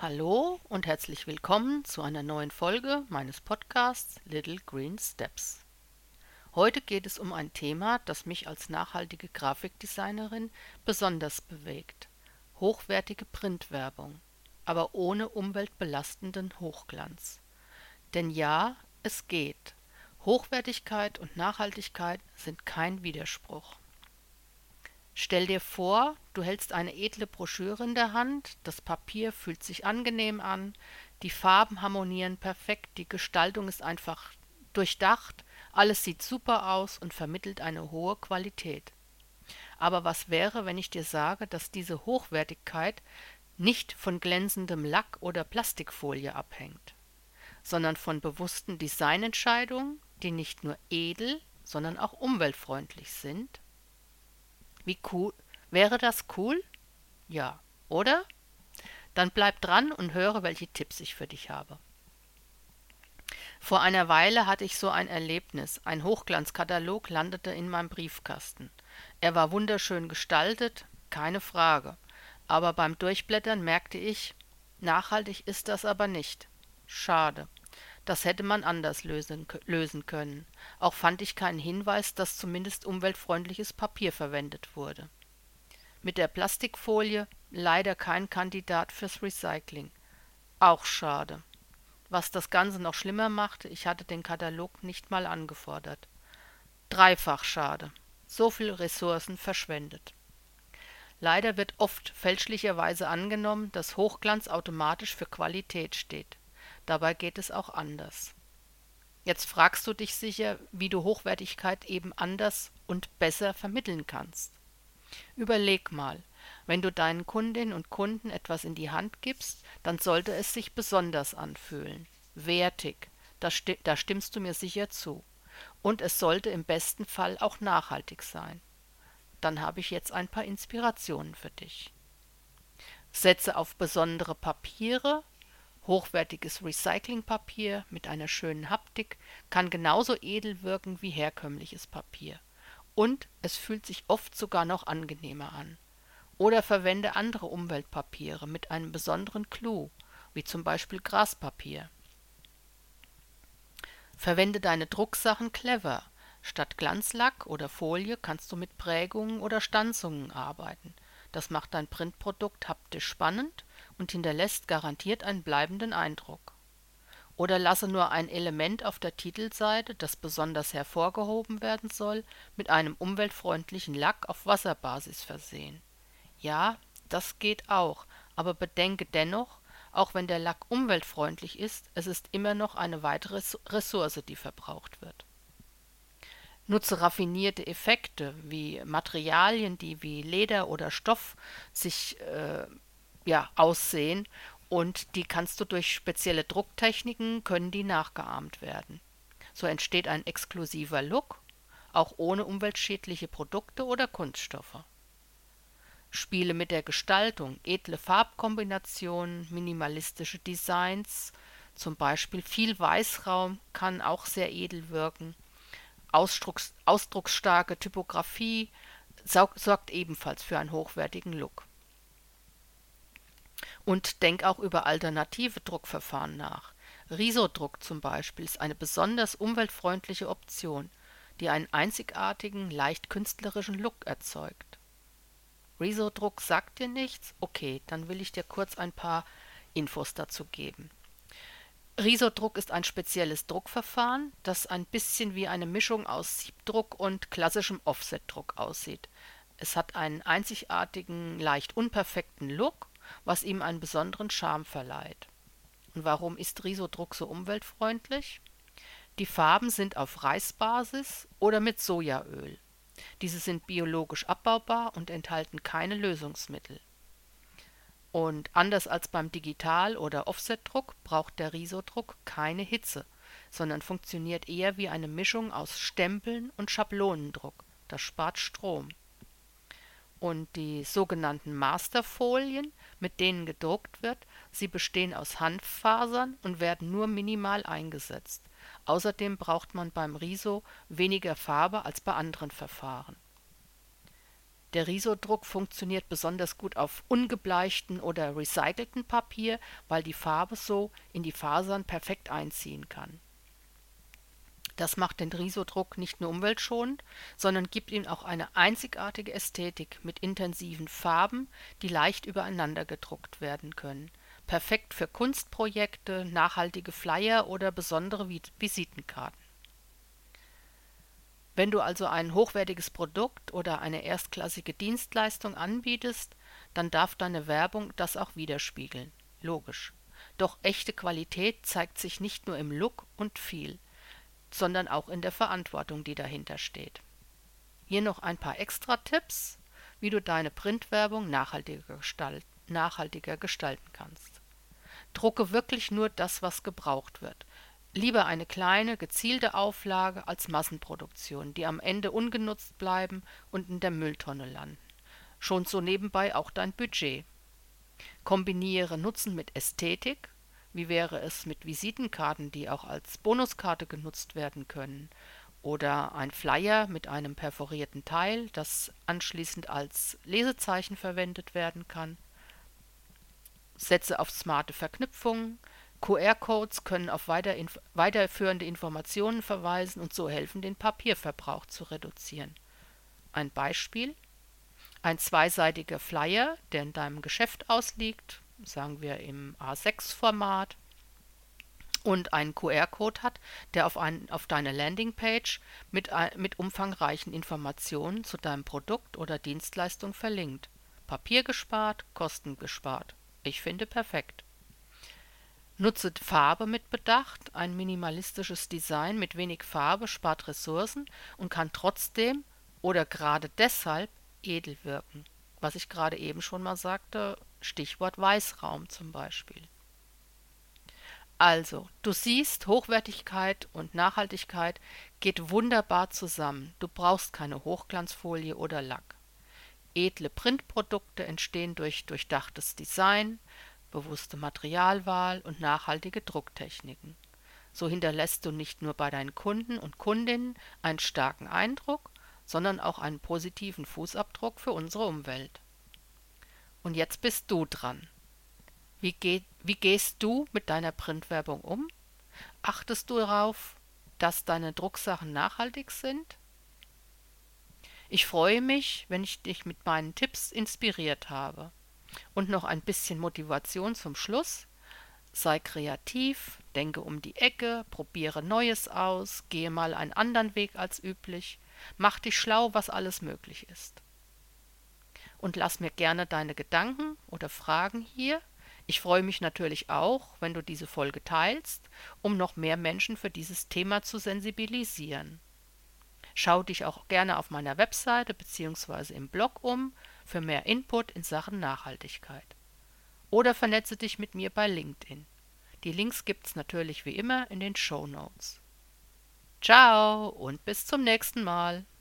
Hallo und herzlich willkommen zu einer neuen Folge meines Podcasts Little Green Steps. Heute geht es um ein Thema, das mich als nachhaltige Grafikdesignerin besonders bewegt: hochwertige Printwerbung, aber ohne umweltbelastenden Hochglanz. Denn ja, es geht. Hochwertigkeit und Nachhaltigkeit sind kein Widerspruch. Stell dir vor, du hältst eine edle Broschüre in der Hand, das Papier fühlt sich angenehm an, die Farben harmonieren perfekt, die Gestaltung ist einfach durchdacht, alles sieht super aus und vermittelt eine hohe Qualität. Aber was wäre, wenn ich dir sage, dass diese Hochwertigkeit nicht von glänzendem Lack oder Plastikfolie abhängt, sondern von bewussten Designentscheidungen, die nicht nur edel, sondern auch umweltfreundlich sind? Wie cool, wäre das cool? Ja, oder? Dann bleib dran und höre, welche Tipps ich für dich habe. Vor einer Weile hatte ich so ein Erlebnis. Ein Hochglanzkatalog landete in meinem Briefkasten. Er war wunderschön gestaltet, keine Frage. Aber beim Durchblättern merkte ich, nachhaltig ist das aber nicht. Schade. Das hätte man anders lösen können. Auch fand ich keinen Hinweis, dass zumindest umweltfreundliches Papier verwendet wurde. Mit der Plastikfolie leider kein Kandidat fürs Recycling. Auch schade. Was das Ganze noch schlimmer machte, ich hatte den Katalog nicht mal angefordert. Dreifach schade. So viel Ressourcen verschwendet. Leider wird oft fälschlicherweise angenommen, dass Hochglanz automatisch für Qualität steht. Dabei geht es auch anders. Jetzt fragst du dich sicher, wie du Hochwertigkeit eben anders und besser vermitteln kannst. Überleg mal, wenn du deinen Kundinnen und Kunden etwas in die Hand gibst, dann sollte es sich besonders anfühlen. Wertig, da stimmst du mir sicher zu. Und es sollte im besten Fall auch nachhaltig sein. Dann habe ich jetzt ein paar Inspirationen für dich. Setze auf besondere Papiere. Hochwertiges Recyclingpapier mit einer schönen Haptik kann genauso edel wirken wie herkömmliches Papier. Und es fühlt sich oft sogar noch angenehmer an. Oder verwende andere Umweltpapiere mit einem besonderen Clou, wie zum Beispiel Graspapier. Verwende deine Drucksachen clever. Statt Glanzlack oder Folie kannst du mit Prägungen oder Stanzungen arbeiten. Das macht dein Printprodukt haptisch spannend und hinterlässt garantiert einen bleibenden Eindruck. Oder lasse nur ein Element auf der Titelseite, das besonders hervorgehoben werden soll, mit einem umweltfreundlichen Lack auf Wasserbasis versehen. Ja, das geht auch, aber bedenke dennoch, auch wenn der Lack umweltfreundlich ist, es ist immer noch eine weitere Ressource, die verbraucht wird. Nutze raffinierte Effekte wie Materialien, die wie Leder oder Stoff sich aussehen, und die kannst du durch spezielle Drucktechniken, können die nachgeahmt werden. So entsteht ein exklusiver Look, auch ohne umweltschädliche Produkte oder Kunststoffe. Spiele mit der Gestaltung, edle Farbkombinationen, minimalistische Designs, zum Beispiel viel Weißraum kann auch sehr edel wirken. Ausdrucksstarke Typografie sorgt ebenfalls für einen hochwertigen Look. Und denk auch über alternative Druckverfahren nach. Risodruck zum Beispiel ist eine besonders umweltfreundliche Option, die einen einzigartigen, leicht künstlerischen Look erzeugt. Risodruck sagt dir nichts? Okay, dann will ich dir kurz ein paar Infos dazu geben. Risodruck ist ein spezielles Druckverfahren, das ein bisschen wie eine Mischung aus Siebdruck und klassischem Offsetdruck aussieht. Es hat einen einzigartigen, leicht unperfekten Look, was ihm einen besonderen Charme verleiht. Und warum ist Risodruck so umweltfreundlich? Die Farben sind auf Reisbasis oder mit Sojaöl. Diese sind biologisch abbaubar und enthalten keine Lösungsmittel. Und anders als beim Digital- oder Offsetdruck braucht der Risodruck keine Hitze, sondern funktioniert eher wie eine Mischung aus Stempeln und Schablonendruck. Das spart Strom. Und die sogenannten Masterfolien, mit denen gedruckt wird, sie bestehen aus Hanffasern und werden nur minimal eingesetzt. Außerdem braucht man beim Riso weniger Farbe als bei anderen Verfahren. Der Risodruck funktioniert besonders gut auf ungebleichtem oder recyceltem Papier, weil die Farbe so in die Fasern perfekt einziehen kann. Das macht den Risodruck nicht nur umweltschonend, sondern gibt ihm auch eine einzigartige Ästhetik mit intensiven Farben, die leicht übereinander gedruckt werden können. Perfekt für Kunstprojekte, nachhaltige Flyer oder besondere Visitenkarten. Wenn du also ein hochwertiges Produkt oder eine erstklassige Dienstleistung anbietest, dann darf deine Werbung das auch widerspiegeln. Logisch. Doch echte Qualität zeigt sich nicht nur im Look und Feel, sondern auch in der Verantwortung, die dahinter steht. Hier noch ein paar Extra-Tipps, wie du deine Printwerbung nachhaltiger gestalten kannst. Drucke wirklich nur das, was gebraucht wird. Lieber eine kleine, gezielte Auflage als Massenproduktion, die am Ende ungenutzt bleiben und in der Mülltonne landen. Schont so nebenbei auch dein Budget. Kombiniere Nutzen mit Ästhetik. Wie wäre es mit Visitenkarten, die auch als Bonuskarte genutzt werden können? Oder ein Flyer mit einem perforierten Teil, das anschließend als Lesezeichen verwendet werden kann. Setze auf smarte Verknüpfungen. QR-Codes können auf weiterführende Informationen verweisen und so helfen, den Papierverbrauch zu reduzieren. Ein Beispiel: Ein zweiseitiger Flyer, der in deinem Geschäft ausliegt, sagen wir im A6-Format, und einen QR-Code hat, der auf deine Landingpage mit umfangreichen Informationen zu deinem Produkt oder Dienstleistung verlinkt. Papier gespart, Kosten gespart. Ich finde perfekt. Nutze Farbe mit Bedacht. Ein minimalistisches Design mit wenig Farbe spart Ressourcen und kann trotzdem oder gerade deshalb edel wirken. Was ich gerade eben schon mal sagte, Stichwort Weißraum zum Beispiel. Also, du siehst, Hochwertigkeit und Nachhaltigkeit geht wunderbar zusammen. Du brauchst keine Hochglanzfolie oder Lack. Edle Printprodukte entstehen durch durchdachtes Design, bewusste Materialwahl und nachhaltige Drucktechniken. So hinterlässt du nicht nur bei deinen Kunden und Kundinnen einen starken Eindruck, sondern auch einen positiven Fußabdruck für unsere Umwelt. Und jetzt bist du dran. Wie gehst du mit deiner Printwerbung um? Achtest du darauf, dass deine Drucksachen nachhaltig sind? Ich freue mich, wenn ich dich mit meinen Tipps inspiriert habe. Und noch ein bisschen Motivation zum Schluss. Sei kreativ, denke um die Ecke, probiere Neues aus, gehe mal einen anderen Weg als üblich, mach dich schlau, was alles möglich ist. Und lass mir gerne deine Gedanken oder Fragen hier. Ich freue mich natürlich auch, wenn du diese Folge teilst, um noch mehr Menschen für dieses Thema zu sensibilisieren. Schau dich auch gerne auf meiner Webseite bzw. im Blog um für mehr Input in Sachen Nachhaltigkeit. Oder vernetze dich mit mir bei LinkedIn. Die Links gibt's natürlich wie immer in den Shownotes. Ciao und bis zum nächsten Mal.